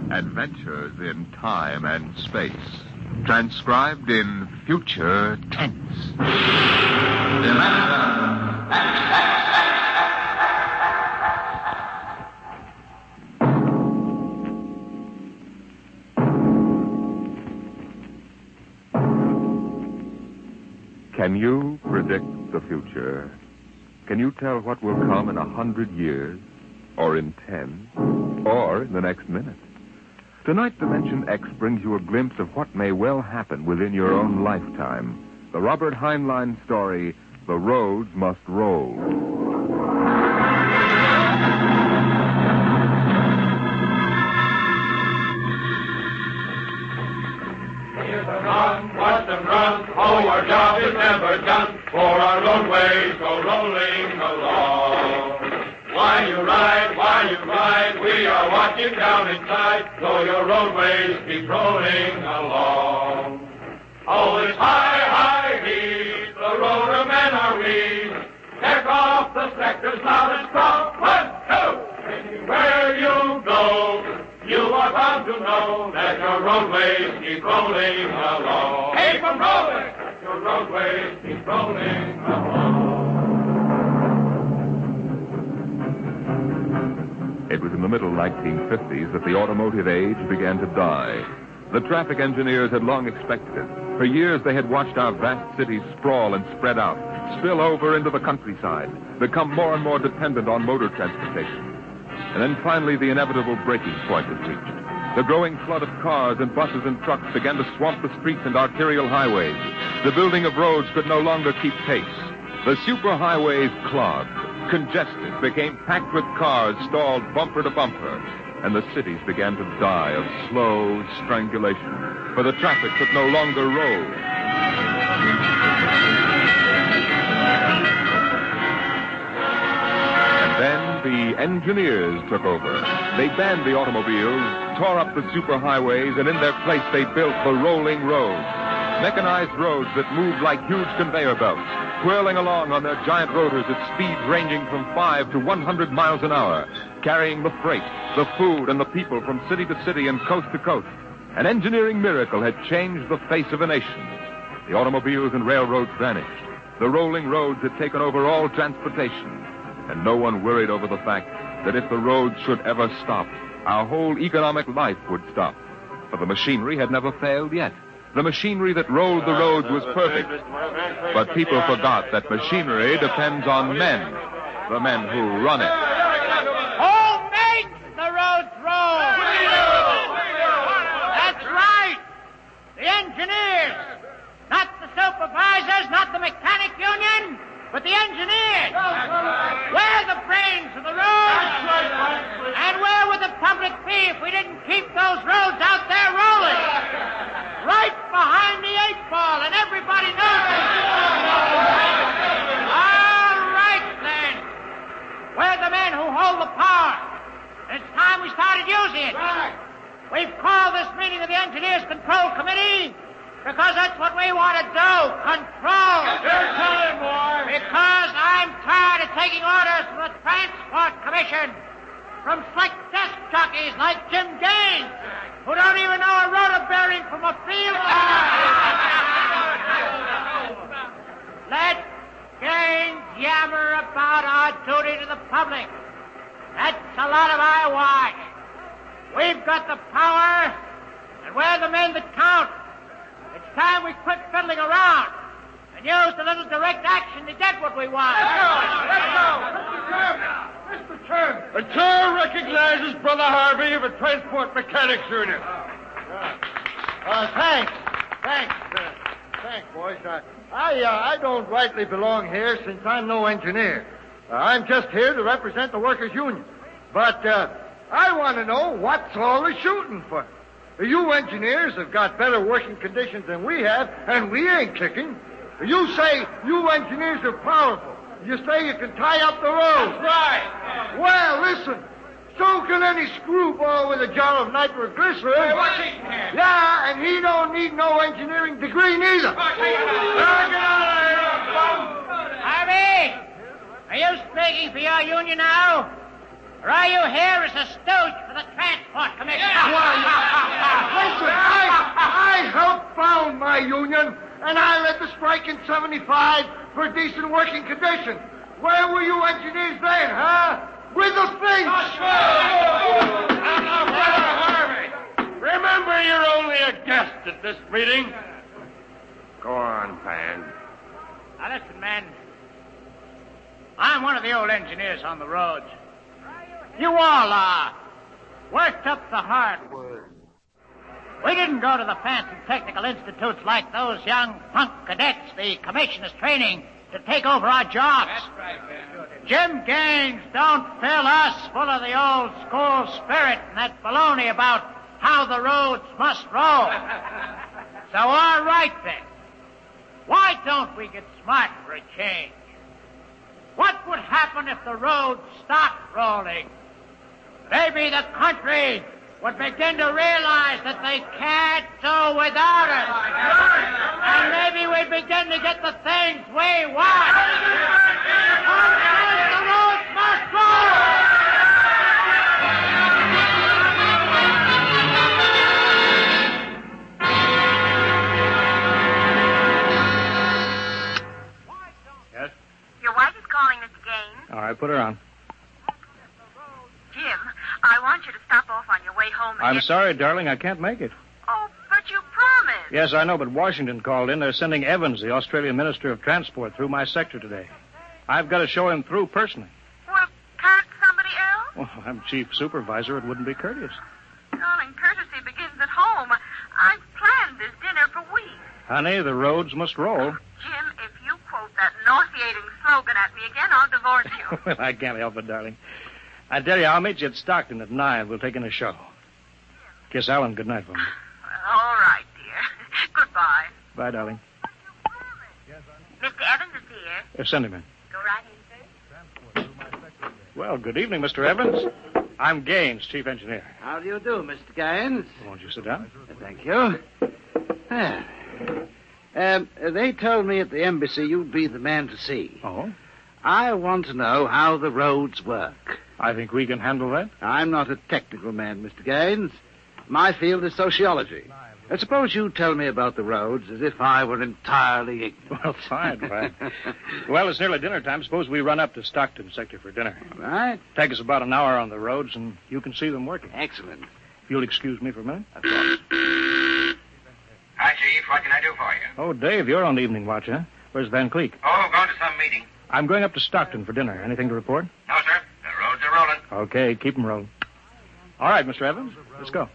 Adventures in Time and Space. Transcribed in future tense. Can you predict the future? Can you tell what will come in 100 years? Or in 10? Or in the next minute? Tonight, Dimension X brings you a glimpse of what may well happen within your own lifetime. The Robert Heinlein story, The Roads Must Roll. Here's a run, watch them run, oh, our job is never done, for our roadways go rolling along. While you ride, we are watching down inside, so your roadways keep rolling along. Oh, it's high, high heat, the roadermen are we. Check off the sectors loud and strong. 1, 2. Anywhere you go, you are bound to know that your roadways keep rolling along. Keep them rolling! Your roadways keep rolling along. It was in the middle 1950s that the automotive age began to die. The traffic engineers had long expected it. For years they had watched our vast cities sprawl and spread out, spill over into the countryside, become more and more dependent on motor transportation. And then finally the inevitable breaking point was reached. The growing flood of cars and buses and trucks began to swamp the streets and arterial highways. The building of roads could no longer keep pace. The superhighways clogged, congested, became packed with cars stalled bumper to bumper, and the cities began to die of slow strangulation, for the traffic could no longer roll. And then the engineers took over. They banned the automobiles, tore up the superhighways, and in their place they built the rolling roads. Mechanized roads that moved like huge conveyor belts, whirling along on their giant rotors at speeds ranging from 5 to 100 miles an hour, carrying the freight, the food, and the people from city to city and coast to coast. An engineering miracle had changed the face of a nation. The automobiles and railroads vanished. The rolling roads had taken over all transportation, and no one worried over the fact that if the roads should ever stop, our whole economic life would stop. For the machinery had never failed yet. The machinery that rolled the roads was perfect. But people forgot that machinery depends on men, the men who run it. Who makes the roads roll? That's right. The engineers. Not the supervisors, not the mechanic union, but the engineers. We're the brains of the roads. And where would the public be if we didn't keep those roads out there rolling? Right behind the 8-ball, and everybody knows it. All right, then. We're the men who hold the power. It's time we started using it. We've called this meeting of the Engineers Control Committee because that's what we want to do, control. Your time, boy. Because I'm tired of taking orders from the Transport Commission, from slick desk jockeys like Jim Gaines, who don't even know a rotor bearing from a field. Let Gaines yammer about our duty to the public. That's a lot of eyewash. We've got the power, and we're the men that count. It's time we quit fiddling around and use a little direct action to get what we want. Let's go. Mr. Chairman. The chair recognizes Brother Harvey of the Transport Mechanics Union. Thanks, boys. I don't rightly belong here since I'm no engineer. I'm just here to represent the workers' union. But I want to know what's all the shooting for. You engineers have got better working conditions than we have, and we ain't kicking. You say you engineers are powerful. You say you can tie up the road. That's right. Well, listen. So can any screwball with a jar of nitroglycerin. Hey, what's he can? Yeah, and he don't need no engineering degree neither. Harvey, are you speaking for your union now? Or are you here as a stooge for the Transport Commission? Why, $1.75 for decent working conditions. Where were you engineers then, huh? With the things! Now, Brother Harvey, remember you're only a guest at this meeting. Go on, Pan. Now, listen, men. I'm one of the old engineers on the roads. You all worked up the hardwood. We didn't go to the fancy technical institutes like those young punk cadets the commissioners training to take over our jobs. That's right, Ben. Jim Gaines don't fill us full of the old school spirit and that baloney about how the roads must roll. So, all right, then. Why don't we get smart for a change? What would happen if the roads stopped rolling? Maybe the country would begin to realize that they can't do without us. And maybe we'd begin to get the things we want. The roads must roll! Your wife is calling, Mr. Gaines. All right, put her on. Jim, I want you to stop off on your way home and I'm sorry, darling, I can't make it. Oh, but you promised. Yes, I know, but Washington called in. They're sending Evans, the Australian Minister of Transport, through my sector today. I've got to show him through personally. Well, can't somebody else? Well, I'm chief supervisor. It wouldn't be courteous. Darling, courtesy begins at home. I've planned this dinner for weeks. Honey, the roads must roll. Jim, if you quote that nauseating slogan at me again, I'll divorce you. Well, I can't help it, darling. I tell you, I'll meet you at Stockton at 9. We'll take in a show. Kiss Alan goodnight for me. All right, dear. Goodbye. Bye, darling. Mr. Evans is here. Send him in. Go right in, sir. Well, good evening, Mr. Evans. I'm Gaines, chief engineer. How do you do, Mr. Gaines? Won't you sit down? Thank you. They told me at the embassy you'd be the man to see. Oh? I want to know how the roads work. I think we can handle that. I'm not a technical man, Mr. Gaines. My field is sociology. Suppose you tell me about the roads as if I were entirely ignorant. Well, fine. Well, it's nearly dinner time. Suppose we run up to Stockton sector for dinner. Right. Take us about an hour on the roads, and you can see them working. Excellent. If you'll excuse me for a minute. Of course. Hi, Chief. What can I do for you? Oh, Dave, you're on the evening watch, huh? Where's Van Cleek? Oh, going to some meeting. I'm going up to Stockton for dinner. Anything to report? No, sir. The roads are rolling. Okay, keep them rolling. All right, Mr. Evans, let's go.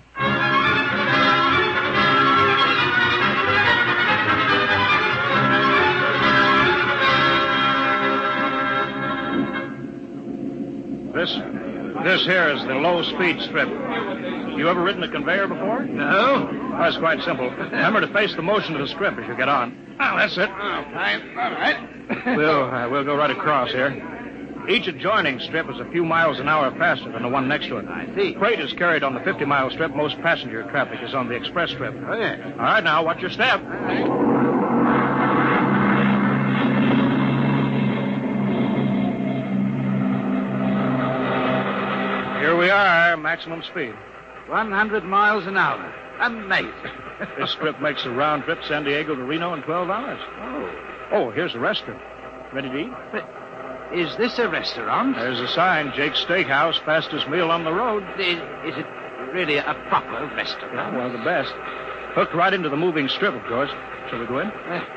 This here is the low-speed strip. You ever ridden a conveyor before? No. Oh, it's quite simple. Remember to face the motion of the strip as you get on. Oh, that's it. All right. We'll go right across here. Each adjoining strip is a few miles an hour faster than the one next to it. I see. Freight is carried on the 50-mile strip. Most passenger traffic is on the express strip. Oh, yeah. All right, now, watch your step. Here we are, maximum speed. 100 miles an hour. Amazing. This strip makes a round trip San Diego to Reno in 12 hours. Oh, here's the restaurant. Ready to eat? But is this a restaurant? There's a sign, Jake's Steakhouse, fastest meal on the road. Is it really a proper restaurant? Yeah, well, the best. Hooked right into the moving strip, of course. Shall we go in?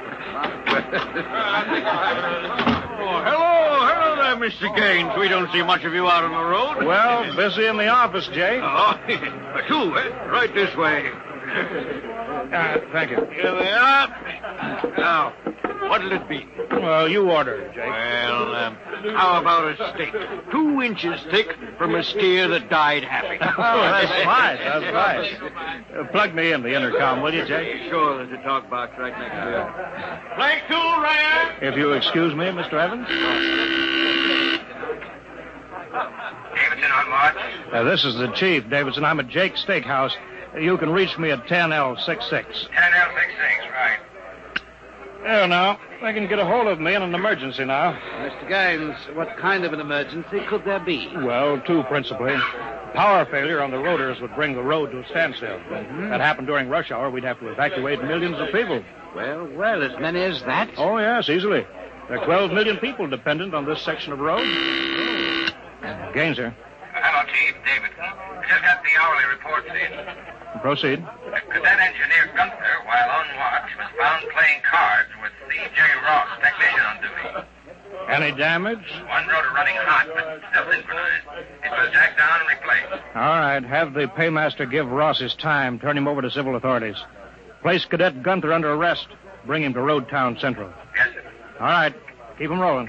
Hello there, Mr. Gaines. We don't see much of you out on the road. Well, busy in the office, Jake. Oh, two, right this way. Thank you. Here they are. Now, what'll it be? Well, you order it, Jake. Well, how about a steak? 2 inches thick from a steer that died happy. Oh, that's fine. That's fine. Plug me in the intercom, will you, Jake? Sure, there's a talk box right next to it. Flank 2, Ryan. If you excuse me, Mr. Evans. Davidson on watch. This is the chief, Davidson. I'm at Jake's Steakhouse. You can reach me at 10L66. 10L66, right. There now. They can get a hold of me in an emergency now. Mr. Gaines, what kind of an emergency could there be? Well, 2 principally. power failure on the rotors would bring the road to a standstill. That happened during rush hour, we'd have to evacuate millions of people. Well, as many as that? Oh, yes, easily. There are 12 million people dependent on this section of road. Gaines here. Hello, Chief. Davidson. I just got the hourly reports in. Proceed. Cadet Engineer Gunther, while on watch, was found playing cards with C.J. Ross, technician on duty. Any damage? One rotor running hot, but still synchronized. It was jacked down and replaced. All right. Have the paymaster give Ross his time. Turn him over to civil authorities. Place Cadet Gunther under arrest. Bring him to Road Town Central. Yes, sir. All right. Keep him rolling.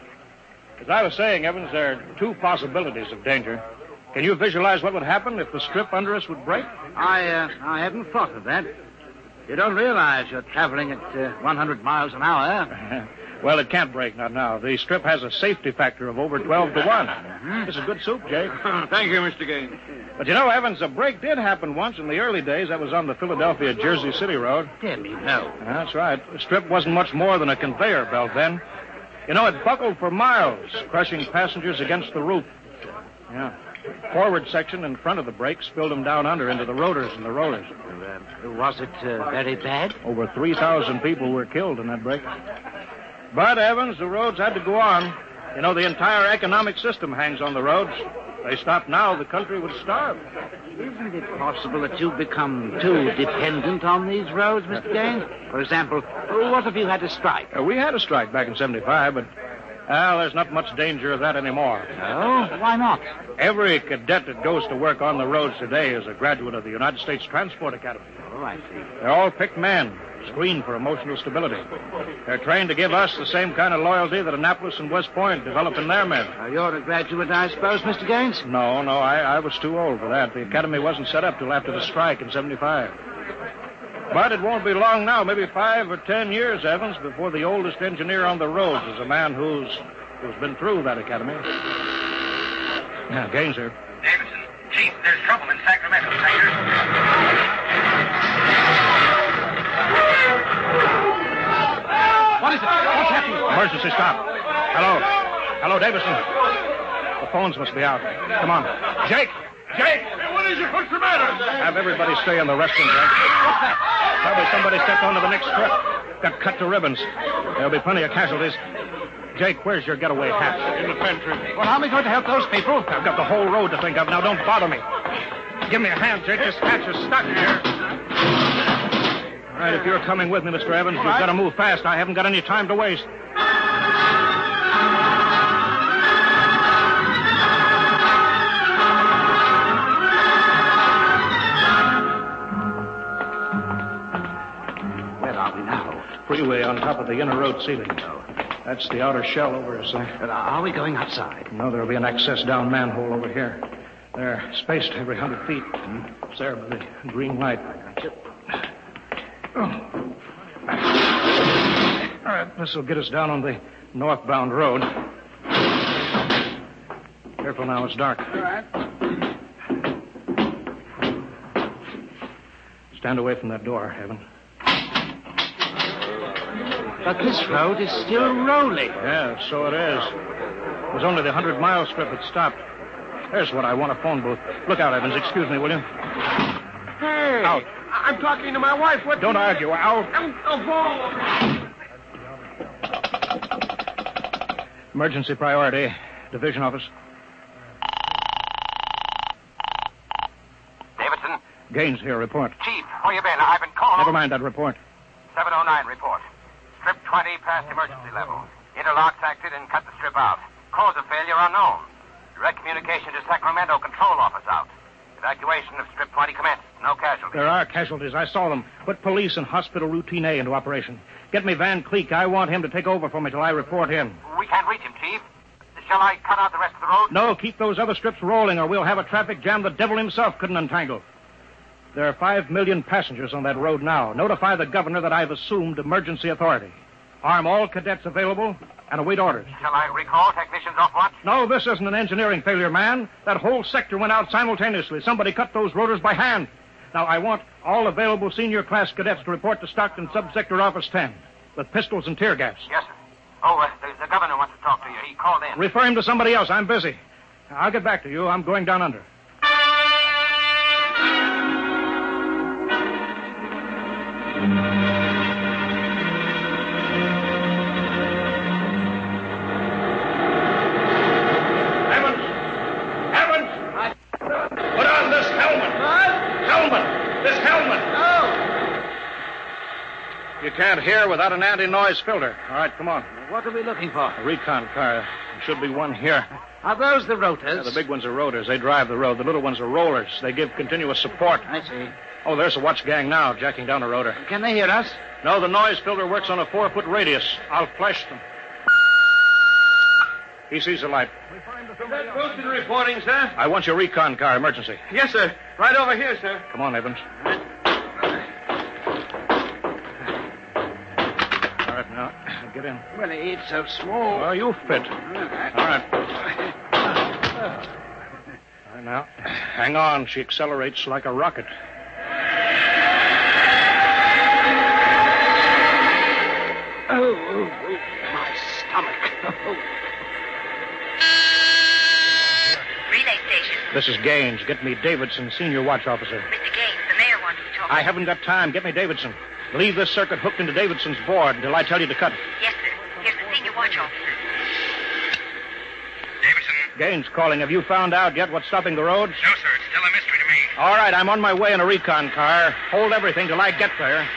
As I was saying, Evans, there are two possibilities of danger. Can you visualize what would happen if the strip under us would break? I hadn't thought of that. You don't realize you're traveling at 100 miles an hour. Well, it can't break, not now. The strip has a safety factor of over 12 to 1. This is good soup, Jake. Thank you, Mr. Gaines. But you know, Evans, a break did happen once in the early days. That was on the Philadelphia-Jersey City Road. Dear me, no. That's right. The strip wasn't much more than a conveyor belt then. You know, it buckled for miles, crushing passengers against the roof. Yeah. Forward section in front of the brake spilled them down under into the rotors and the rollers. Was it very bad? Over 3,000 people were killed in that break. But, Evans, the roads had to go on. You know, the entire economic system hangs on the roads. If they stopped now, the country would starve. Isn't it possible that you've become too dependent on these roads, Mr. Gaines? For example, what if you had to strike? We had a strike back in 75, but, there's not much danger of that anymore. Oh? Why not? Every cadet that goes to work on the roads today is a graduate of the United States Transport Academy. Oh, I see. They're all picked men, screened for emotional stability. They're trained to give us the same kind of loyalty that Annapolis and West Point develop in their men. You're a graduate, I suppose, Mr. Gaines? No, I was too old for that. The academy wasn't set up till after the strike in 75. But it won't be long now, maybe 5 or 10 years, Evans, before the oldest engineer on the roads is a man who's been through that academy. Yeah, Gaines here. Davidson. Chief, there's trouble in Sacramento sector. What is it? What's happening? Emergency stop. Hello, Davison. The phones must be out. Come on. Jake! Hey, what is it? What's the matter? Have everybody stay in the restroom, Jake. What's that? Probably somebody stepped onto the next strip. Got cut to ribbons. There'll be plenty of casualties. Jake, where's your getaway hat? In the pantry. Well, how am I going to help those people? I've got the whole road to think of. Now, don't bother me. Give me a hand, Jake. This hatch is stuck here. All right, if you're coming with me, Mr. Evans, you've got to move fast. I haven't got any time to waste. Where are we now? Freeway on top of the inner road ceiling. That's the outer shell over us. Are we going outside? No, there'll be an access-down manhole over here. They're spaced every 100 feet. It's there by the green light. Oh. All right, this will get us down on the northbound road. Careful now, it's dark. All right. Stand away from that door, Evan. But this road is still rolling. Yeah, so it is. It was only the 100-mile strip that stopped. There's what I want, a phone booth. Look out, Evans. Excuse me, will you? Hey! Out. I'm talking to my wife. What? Don't argue. Out. Emergency priority. Division office. Davidson? Gaines here. Report. Chief, where you been? I've been called. Never mind that report. 709 report. Strip 20 past emergency level. Interlocks acted and cut the strip out. Cause of failure unknown. Direct communication to Sacramento control office out. Evacuation of Strip 20 commenced. No casualties. There are casualties. I saw them. Put police and hospital routine A into operation. Get me Van Cleek. I want him to take over for me till I report in. We can't reach him, Chief. Shall I cut out the rest of the road? No, keep those other strips rolling or we'll have a traffic jam the devil himself couldn't untangle. There are 5 million passengers on that road now. Notify the governor that I've assumed emergency authority. Arm all cadets available and await orders. Shall I recall technicians off watch? No, this isn't an engineering failure, man. That whole sector went out simultaneously. Somebody cut those rotors by hand. Now, I want all available senior class cadets to report to Stockton Subsector Office 10 with pistols and tear gas. Yes, sir. Oh, the governor wants to talk to you. He called in. Refer him to somebody else. I'm busy. I'll get back to you. I'm going down under. You can't hear without an anti-noise filter. All right, come on. What are we looking for? A recon car. There should be one here. Are those the rotors? Yeah, the big ones are rotors. They drive the road. The little ones are rollers. They give continuous support. I see. Oh, there's a watch gang now, jacking down a rotor. Can they hear us? No, the noise filter works on a 4-foot radius. I'll flash them. He sees the light. Is that Wilson reporting, sir? I want your recon car, emergency. Yes, sir. Right over here, sir. Come on, Evans. All right, now, get in. Well, it's so small. Oh, you fit. All right. All right, now, hang on. She accelerates like a rocket. Oh, my stomach. Relay station. This is Gaines. Get me Davidson, senior watch officer. Mr. Gaines, the mayor wants to talk. I haven't got time. Get me Davidson. Leave this circuit hooked into Davidson's board until I tell you to cut it. Yes, sir. Here's the senior watch officer. Davidson? Gaines calling. Have you found out yet what's stopping the roads? No, sir. It's still a mystery to me. All right, I'm on my way in a recon car. Hold everything till I get there.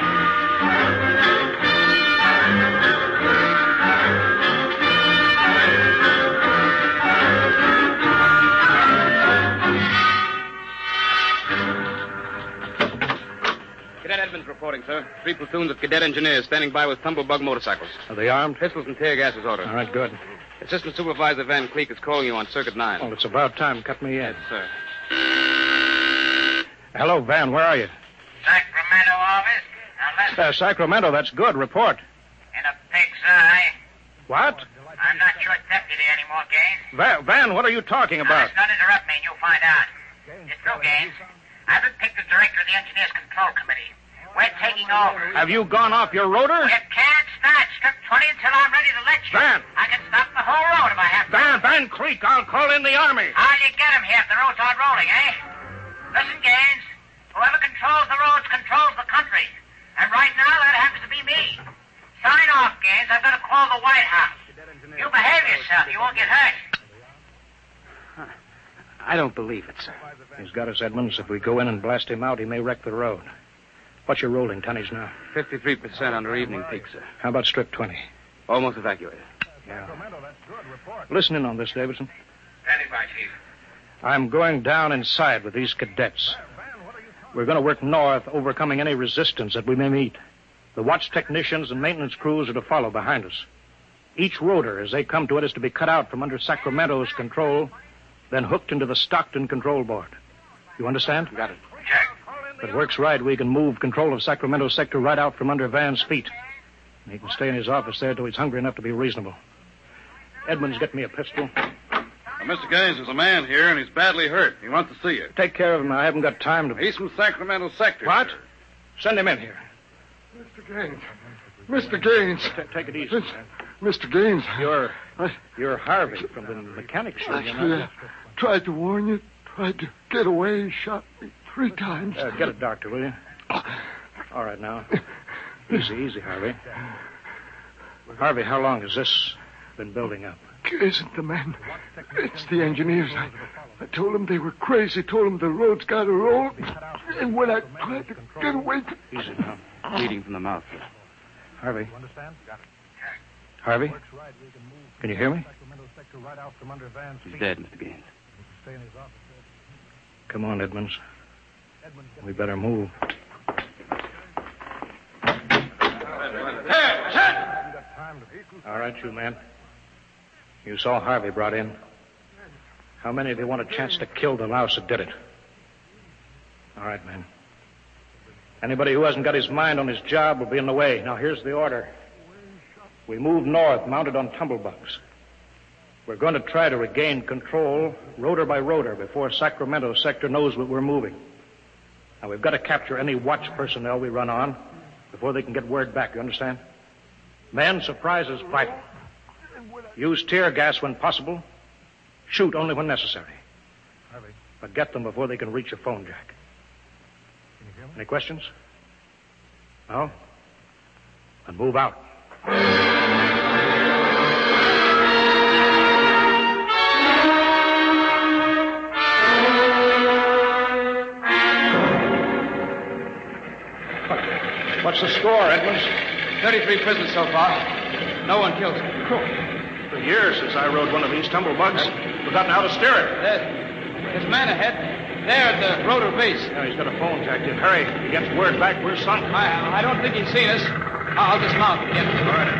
Cadet Edmonds reporting, sir. 3 platoons of cadet engineers standing by with tumblebug motorcycles. Are they armed? Pistols and tear gas is ordered. All right, good. Assistant Supervisor Van Cleek is calling you on Circuit 9. Well, it's about time. Cut me in. Yes, sir. Hello, Van. Where are you? Sacramento office. Now listen, Sacramento. That's good. Report. in a pig's eye. What? I'm not your deputy anymore, Gaines. Van, what are you talking Now, about? listen, don't interrupt me and you'll find out. It's true, Gaines. I've been picked as director of the Engineers Control Committee. We're taking over. Have you gone off your rotor? You can't start Strip 20 until I'm ready to let you. Van! I can stop the whole road if I have to. Van Cleek, I'll call in the Army. How'll you get him here if the roads aren't rolling, eh? Listen, Gaines. Whoever controls the roads controls the country. And right now, that happens to be me. Sign off, Gaines. I've got to call the White House. You behave yourself. You won't get hurt. I don't believe it, sir. He's got us, Edmonds. If we go in and blast him out, he may wreck the road. What's your rolling tonnage now? 53% under evening peak, sir. How about strip 20? Almost evacuated. Yeah. Listen in on this, Davidson. Standing by, Chief. I'm going down inside with these cadets. We're going to work north, overcoming any resistance that we may meet. The watch technicians and maintenance crews are to follow behind us. Each rotor, as they come to it, is to be cut out from under Sacramento's control, then hooked into the Stockton control board. You understand? Got it. Check. If it works right, we can move control of Sacramento sector right out from under Van's feet. And he can stay in his office there till he's hungry enough to be reasonable. Edmonds, get me a pistol. Mr. Gaines, there's a man here, and he's badly hurt. He wants to see you. Take care of him. I haven't got time to... He's from Sacramento sector. What? Sir. Send him in here. Mr. Gaines. Mr. Gaines. Take it easy, man. Mr. Gaines. You're Harvey from the mechanics show, you know. I tried to warn you, tried to get away, shot me 3 times. Get a doctor, will you? All right, now. Easy, Harvey. Harvey, how long has this been building up? It isn't the men. It's the engineers. I told them they were crazy, told them the road's got to roll. And when I tried to get away... Easy now. Bleeding from the mouth, sir. Harvey? Harvey? Can you hear me? He's dead, Mr. Gaines. Come on, Edmonds. We better move. All right, you men. You saw Harvey brought in. How many of you want a chance to kill the louse that did it? All right, men. Anybody who hasn't got his mind on his job will be in the way. Now, here's the order. We move north, mounted on tumblebugs. We're going to try to regain control, rotor by rotor, before Sacramento sector knows what we're moving. Now, we've got to capture any watch personnel we run on before they can get word back, you understand? Men, surprise is vital. Use tear gas when possible. Shoot only when necessary. But get them before they can reach a phone jack. Any questions? No? Then move out. What's the score, Edmonds? 33 prisoners so far. No one killed. For years since I rode one of these tumblebugs. Forgotten how to steer it. There's a man ahead. There at the rotor base. Yeah, he's got a phone jacked in. Hurry. He gets word back. We're sunk. I don't think he's seen us. I'll dismount and get him. All right.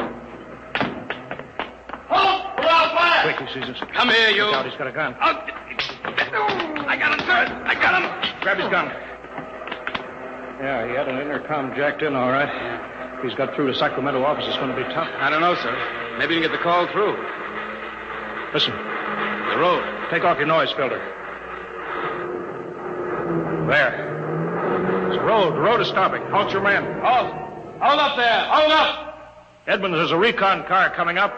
Halt! We're out fire! Quick, he sees us. Come here, you. Look out, he's got a gun. I got him, sir. I got him. Grab his gun. Yeah, he had an intercom jacked in, all right. If he's got through to Sacramento office, it's going to be tough. I don't know, sir. Maybe you can get the call through. Listen. The road. Take off your noise filter. There. It's the road. The road is stopping. Halt your men. Halt. Hold up there. Hold up. Edmonds, there's a recon car coming up.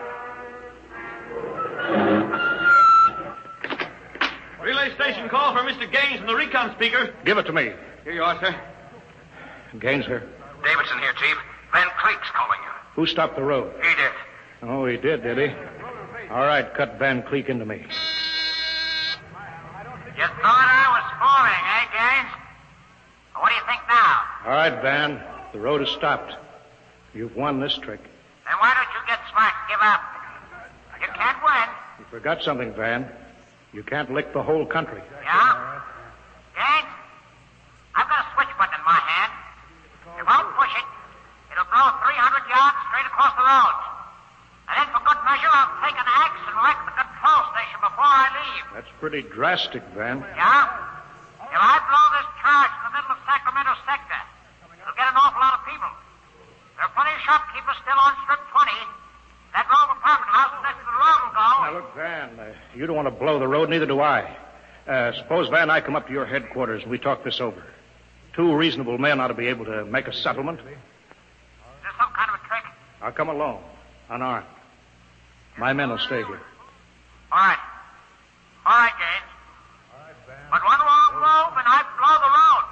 Relay station call for Mr. Gaines from the recon speaker. Give it to me. Here you are, sir. Gaines here. Davidson here, Chief. Van Cleek's calling you. Who stopped the road? He did. Oh, he did he? All right, cut Van Cleek into me. You thought I was fooling, eh, Gaines? What do you think now? All right, Van. The road is stopped. You've won this trick. Then why don't you get smart and give up? You can't win. You forgot something, Van. You can't lick the whole country. Yeah? Gaines, I've got a switch button in my hand. If I'll push it, it'll blow 300 yards straight across the road. And then for good measure, I'll take an axe and wreck the control station before I leave. That's pretty drastic, Van. Yeah? If I blow this charge in the middle of Sacramento sector, it'll get an awful lot of people. There are plenty of shopkeepers still on Strip 20. That row of apartment houses next to the road will go. Now, look, Van, you don't want to blow the road, neither do I. Suppose, Van, I come up to your headquarters and we talk this over. 2 reasonable men ought to be able to make a settlement. Is this some kind of a trick? I'll come alone, unarmed. My men will stay here. All right. All right, Gaines. But one wrong move and I blow the road.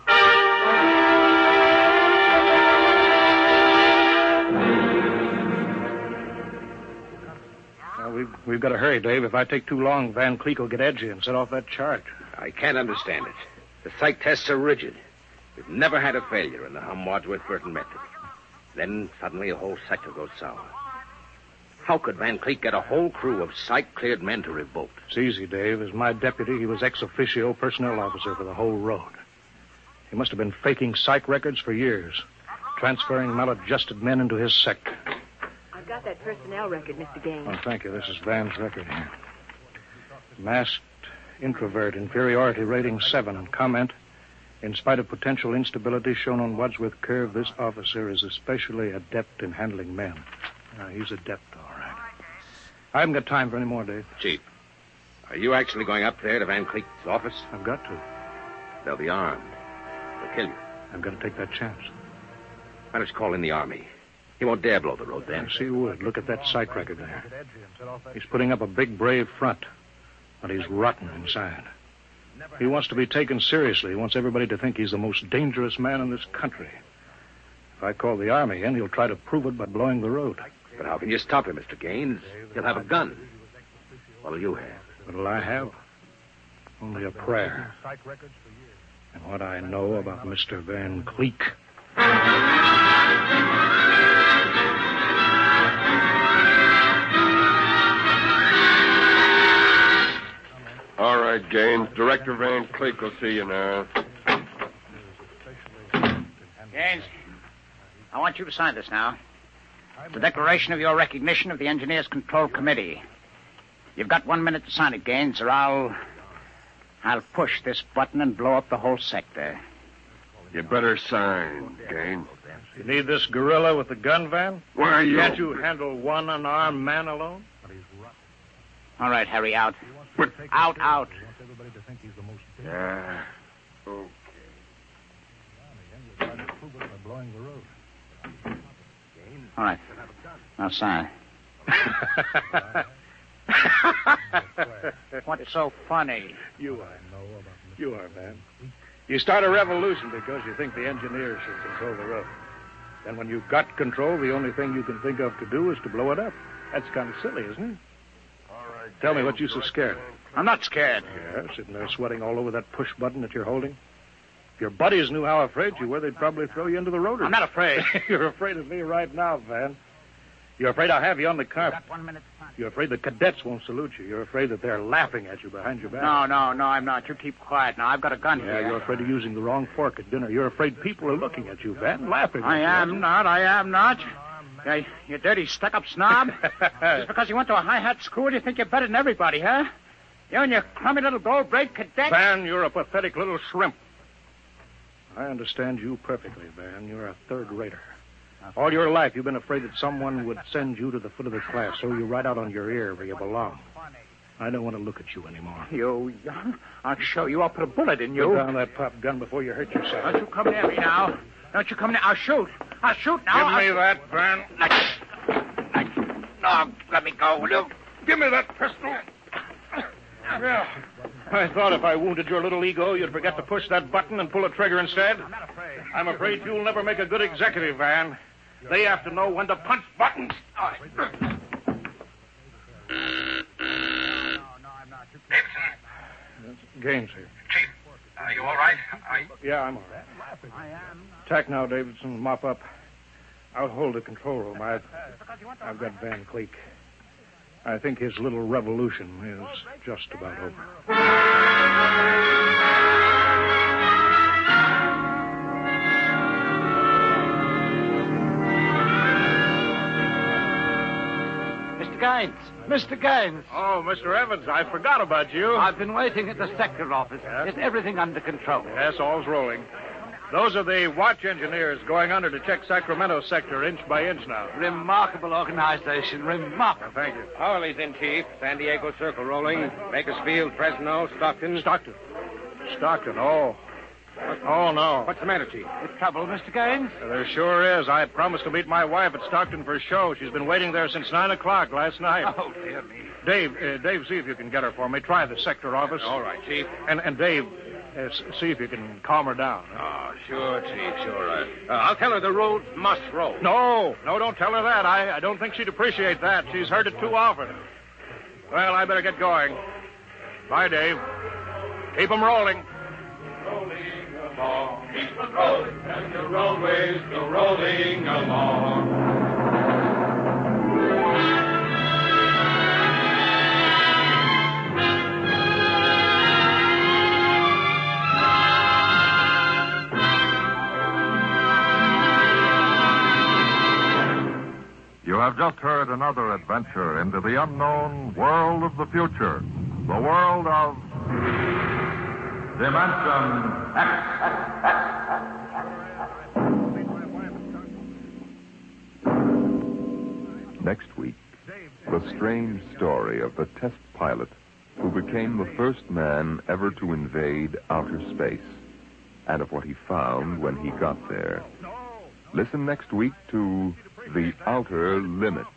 We've got to hurry, Dave. If I take too long, Van Cleek will get edgy and set off that charge. I can't understand it. The psych tests are rigid. We've never had a failure in the Hum-Wadsworth-Burton method. Then suddenly a whole sector goes sour. How could Van Cleek get a whole crew of psych-cleared men to revolt? It's easy, Dave. As my deputy, he was ex officio personnel officer for the whole road. He must have been faking psych records for years, transferring maladjusted men into his sector. I've got that personnel record, Mr. Gaines. Oh, thank you. This is Van's record here. Masked introvert, inferiority rating 7. Comment: in spite of potential instability shown on Wadsworth Curve, this officer is especially adept in handling men. He's adept, all right. I haven't got time for any more, Dave. Chief, are you actually going up there to Van Cleek's office? I've got to. They'll be armed. They'll kill you. I've got to take that chance. Why don't you call in the Army? He won't dare blow the road then. Yes, he would. Look at that psych record there. He's putting up a big, brave front, but he's rotten inside. He wants to be taken seriously. He wants everybody to think he's the most dangerous man in this country. If I call the Army in, he'll try to prove it by blowing the road. But how can you stop him, Mr. Gaines? He'll have a gun. What'll you have? What'll I have? Only a prayer. And what I know about Mr. Van Cleek. All right, Gaines. Director Van Cleek will see you now. Gaines, I want you to sign this now. It's a declaration of your recognition of the Engineers Control Committee. You've got 1 minute to sign it, Gaines, or I'll push this button and blow up the whole sector. You better sign, Gaines. You need this gorilla with the gun, Van? Where are you? Can't you handle one unarmed man alone? All right, Harry, out. Out. Yeah. Okay. All right. Now sign. What's so funny? You are, man. You start a revolution because you think the engineers should control the road. Then when you've got control, the only thing you can think of to do is to blow it up. That's kind of silly, isn't it? All right. Tell me what you so scared. I'm not scared. Yeah, sitting there sweating all over that push button that you're holding. If your buddies knew how afraid you were, they'd probably throw you into the rotors. I'm not afraid. You're afraid of me right now, Van. You're afraid I'll have you on the carpet. Got 1 minute. You're afraid the cadets won't salute you. You're afraid that they're laughing at you behind your back. No, I'm not. You keep quiet now. I've got a gun Yeah, here. you're afraid of using the wrong fork at dinner. You're afraid people are looking at you, Van, laughing at you. I am not. Hey, you dirty, stuck-up snob. Just because you went to a high-hat school, you think you're better than everybody, huh? You and your crummy little gold-braid cadet. Van, you're a pathetic little shrimp. I understand you perfectly, Van. You're a third-rater. All your life, you've been afraid that someone would send you to the foot of the class, so you ride out on your ear where you belong. I don't want to look at you anymore. I'll show you. I'll put a bullet in you. Put down that pop gun before you hurt yourself. Don't you come near me now. Don't you come near. I'll shoot now. Give me that, Van. No, let me go, will you? Give me that pistol. Yeah. I thought if I wounded your little ego, you'd forget to push that button and pull the trigger instead. I'm afraid you'll never make a good executive, Van. They have to know when to punch buttons. Gaines here. Chief, are you all right? Yeah, I'm all right. Tack now, Davidson. Mop up. I'll hold the control room. I've got Van Cleek. I think his little revolution is just about over. Mr. Gaines. Oh, Mr. Evans, I forgot about you. I've been waiting at the sector office. Yes? Is everything under control? Yes, all's rolling. Those are the watch engineers going under to check Sacramento sector inch by inch now. Remarkable organization. Remarkable. Thank you. Howley's in, Chief. San Diego Circle rolling. Bakersfield, Fresno, Stockton. Stockton, oh. Oh, no. What's the matter, Chief? With trouble, Mr. Gaines? There sure is. I promised to meet my wife at Stockton for a show. She's been waiting there since 9 o'clock last night. Oh, dear me. Dave, see if you can get her for me. Try the sector office. All right, Chief. And Dave, see if you can calm her down. Oh, sure, Chief, sure. I'll tell her the roads must roll. No, don't tell her that. I don't think she'd appreciate that. She's heard it too often. Well, I better get going. Bye, Dave. Keep 'em rolling. Rolling along, keep on rolling, and the roadways go rolling along. You have just heard another adventure into the unknown world of the future, the world of Dimension X. Next week, the strange story of the test pilot who became the first man ever to invade outer space, and of what he found when he got there. Listen next week to The Outer Limit.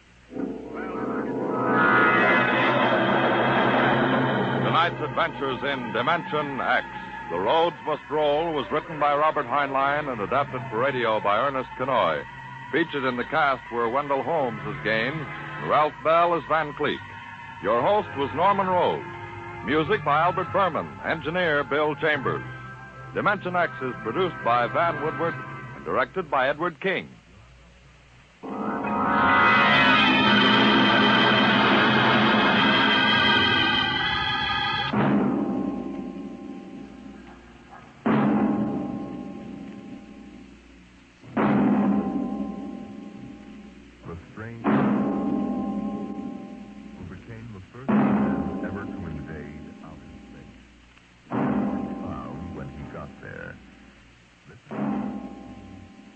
Tonight's adventures in Dimension X, The Roads Must Roll, was written by Robert Heinlein and adapted for radio by Ernest Kenoy. Featured in the cast were Wendell Holmes as Gaines and Ralph Bell as Van Cleek. Your host was Norman Rose. Music by Albert Berman, engineer Bill Chambers. Dimension X is produced by Van Woodward and directed by Edward King. The strange who became the first man ever to invade outer space. Found when he got there. Listen.